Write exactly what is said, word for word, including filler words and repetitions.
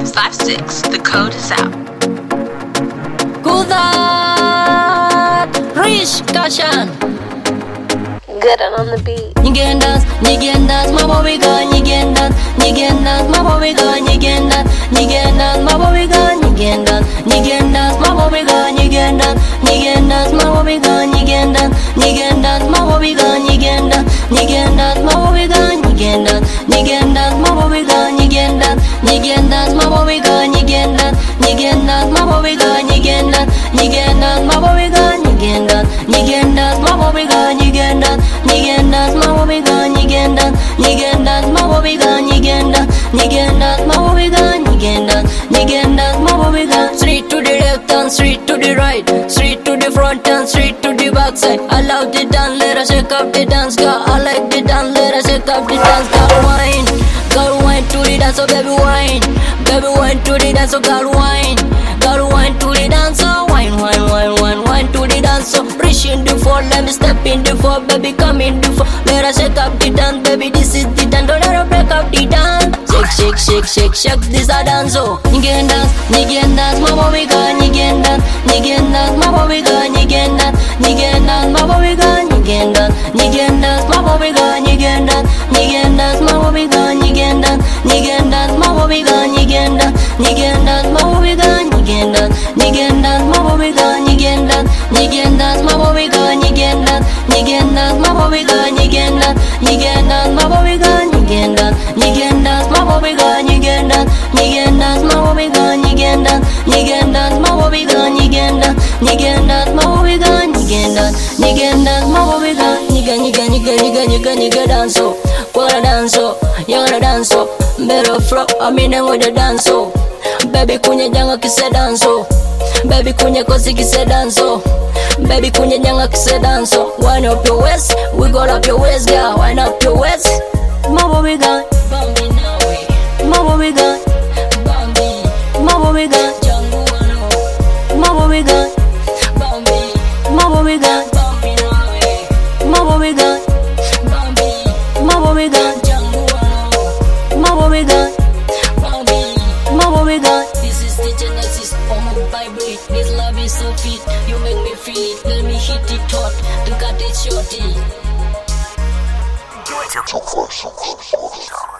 five six. The code is out. Kudat Rish Kashan. Good on the beat. Nigga dance, nigga dance, my boy gun, nigga dance, nigga dance, my boy gun, nigga dance, nigga dance, my boy gun, nigga dance, nigga dance, my boy gun, nigga dance, nigga dance, my boy gun, nigga dance, nigga dance, my boy gun, nigga dance, nigga dance, my boy gun, nigga dance, nigga dance, my boy gun, nigga dance, nigga dance, my boy gun, nigga dance, nigga dance, my boy gun, nigga dance, nigga dance, my boy gun, nigga dance, nigga dance, my boy gun, nigga dance. Nigga dance, my boy gun, nigga dance, nigga dance, my boy gun, nigga dance, nigga dance, my boy gun, nigga dance, nigga dance, my boy gun. Straight to the left and straight to the right, straight to the front and straight to the back side. I love the dance, let us shake up the dance, girl. I like the dance, let us shake up the dance, girl. Wine, girl, wine to the dance, so baby wine, baby wine to the dance, so girl wine, girl wine to the dance, so wine, wine, wine, wine, wine to the dance, so reach in the floor, let me step in the floor, baby come in the floor, let us shake up the dance, baby this is the dance, don't let us break up the dance. Shake, shake, shake, shake, shake, this a dance, oh. Nigga dance, nigga dance, my boy gun, nigga dance, nigga dance, my boy gun, nigga dance, nigga dance, my boy gun, nigga dance, nigga dance, my boy gun, nigga dance, nigga dance, my boy gun, nigga dance, nigga dance, my boy gun, nigga dance, nigga dance, my boy gun, nigga dance, nigga dance, my boy gun, nigga dance, nigga dance, my boy gun, nigga dance, nigga dance, my boy gun, nigga dance, nigga dance, my boy gun, nigga dance, nigga dance, my boy gun, nigga dance, nigga dance, my boy gun, nigga dance, nigga dance, my boy gun, nigga dance, nigga dance, my boy gun, nigga dance, nigga dance, my boy gun, nigga, nigga, nigga, nigga, nigga, nigga dance, oh, wanna dance, oh, you wanna dance, oh, better flow, I'm in with the dance, oh, baby kunya janga kise dance, oh, baby kunya kosi kise dance, oh, baby kunya janga kise dance, oh, wind up your waist, wiggle up your waist, girl, wind up your waist, my boy gun, Bambi now, my boy gun, Bambi, my boy gun, Django Wano, my boy gun, Bambi, my boy gun, Bambi now, my boy gun, Bambi, my boy gun, Django Wano, my boy gun, Bambi, my boy gun. This is the genesis of my vibrate. This love is so fit, you make me feel it. Let me hit it hot to cut it shorty. So far, so far, so far.